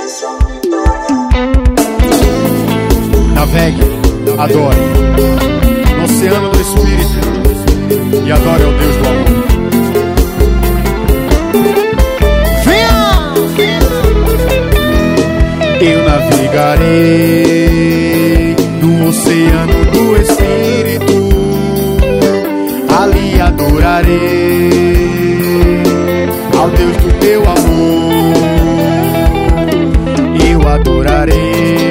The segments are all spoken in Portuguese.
Navegue, adore no oceano do Espírito e adore ao Deus do amor. Venha! Eu navegarei no oceano do Espírito, ali adorarei ao Deus do teu amor. Eu adorarei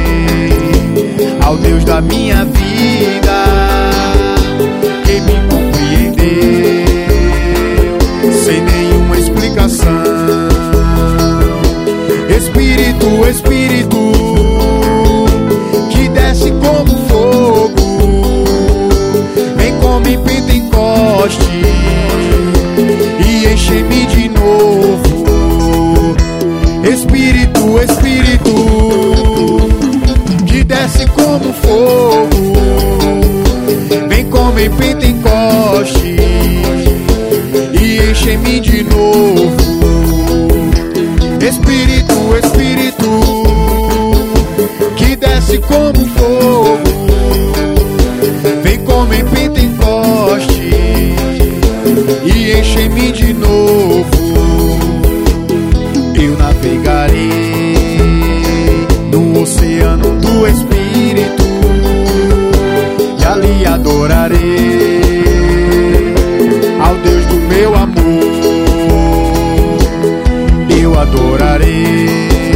ao Deus da minha vida, que me compreendeu sem nenhuma explicação. Espírito, Espírito, que desce como fogo, vem como em Pentecoste e enche-me de novo. Espírito, Espírito, que desce como fogo, vem como em Pentecoste e enche-me de novo. Espírito, Espírito, que desce como fogo, vem como em Pentecoste e enche-me de novo. Eu navegarei no oceano do Espírito e ali adorarei ao Deus do meu amor. Eu adorarei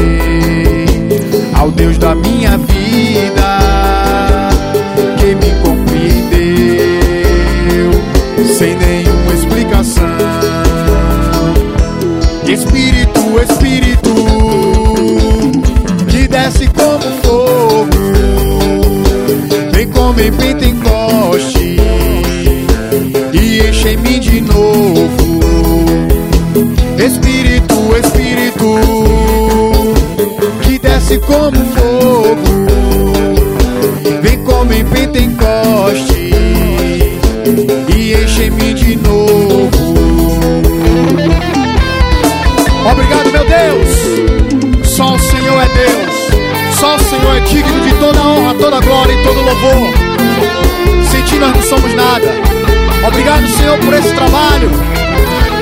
ao Deus da minha vida, que me compreendeu sem nenhuma explicação. Espírito, Espírito, que desce como fogo, vem como em Pentecoste e enche-me de novo. Espírito, Espírito, que desce como fogo, vem como em Pentecoste e enche-me de novo. Obrigado, meu Deus. Só o Senhor é Deus. Só o Senhor é digno de toda honra, toda glória e todo louvor. Sem ti nós não somos nada. Obrigado, Senhor, por esse trabalho.